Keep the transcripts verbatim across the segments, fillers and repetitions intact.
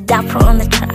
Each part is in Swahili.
Dapper on the track.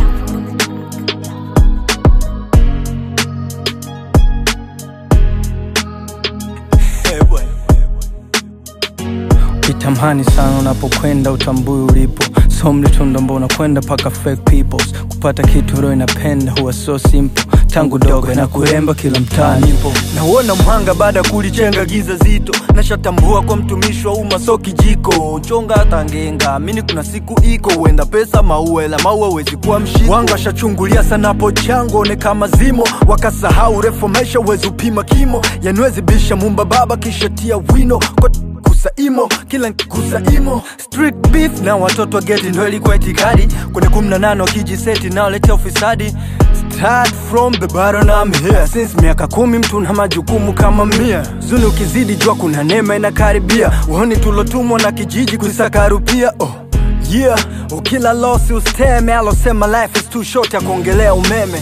Kitamani sana unapokwenda utambui ulipo. So mlitundo mbona kwenda paka fake peoples. Kupata kitu roho inapenda huwa so simple. Tangu dogo na kuremba kila mtaa nipo. Naona mwanga baada kulichenga giza zito. Nashatambua kwa mtumishi wa umma so kijiko. Chonga hata ngenga, amini kuna siku iko. Uenda pesa maua ila maua wezi kuwa mshiko. Wanga shachungulia sana po chango one kama zimo. Wakasahau reformation wezi upima kimo. Yanwezi bisha mumba baba kisha tia wino. Kwa kusa imo, kila nkikusa imo. Street beef na watoto wa geti ndo ilikuwa itikadi. Kwenye kumi na nane wakijiseti na waletea ufisadi. Start from the bottom I'm here. Since miaka kumi mtu na majukumu kama mia. Zuni ukizidi jua kuna neema inakaribia. Uhoni tulotumwa na kijiji kuisaka rupia. Oh yeah, ukila losi usteme. Alosema life is too short ya kuongelea umeme.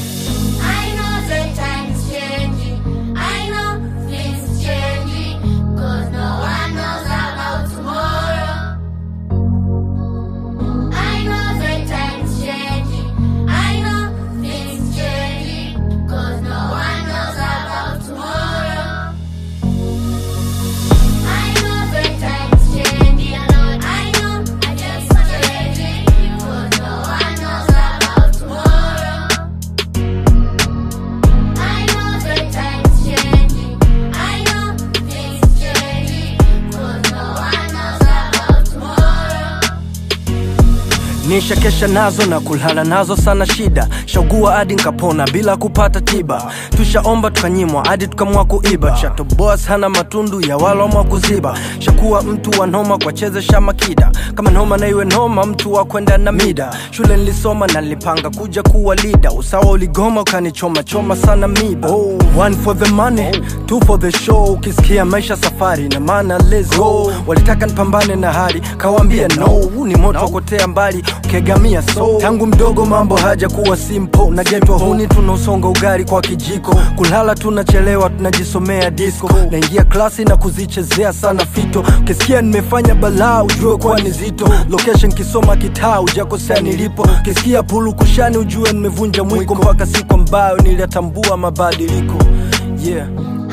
Nisha kesha nazo na kulala nazo sana shida. Shagua hadi nkapona bila kupata tiba. Tushaomba tukanyimwa hadi tukamua kuiba. Chato boss hana matundu ya wala mwa kuziba. Shakuwa mtu wa noma kwa cheze shamakida. Kama noma na iwe noma mtu wa kwenda na mida. Shule nilisoma na nilipanga kuja kuwa leader. Usawa uligoma ukanichoma choma sana miba. Oh, one for the money, two for the show. Ukisikia maisha safari na maana let's go. Walitaka nipambane na hali kawambia no. Ni moto wakotea mbali kegamia so. Tangu mdogo mambo haja kuwa simple. Na getwa huni tunausonga ugari kwa kijiko. Kulala tunachelewa tunajisomea disco. Naingia klasi na kuzichezea sana fito. Kisikia nimefanya balaa ujue kwa nizito. Location kisoma kitaa ujakosea nilipo. Kisikia pulu kushani ujue nimevunja mwiko. Mpaka siku ambayo nilitambua mabadiliko. Yeah.